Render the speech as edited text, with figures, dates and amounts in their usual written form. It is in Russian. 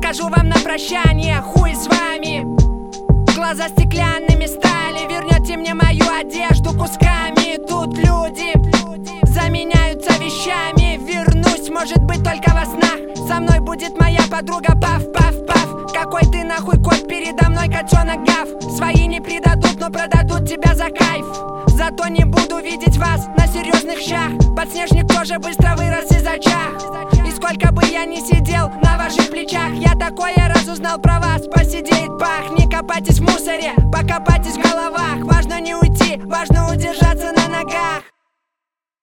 Скажу вам на прощание, хуй с вами. Глаза стеклянными стали, вернете мне мою одежду кусками. Тут люди заменяются вещами. Вернусь, может быть, только во снах. Со мной будет моя подруга Паф-паф-паф. Какой ты нахуй кот, передо мной котенок Гав. Свои не предадут, но продадут тебя за кайф. Зато не буду видеть вас на серьезных щах. Подснежник тоже быстро вырос и зачах. И сколько бы я ни сидел на ваших плечах, я такое разузнал про вас, посидеет пах. Не копайтесь в мусоре, покопайтесь в головах. Важно не уйти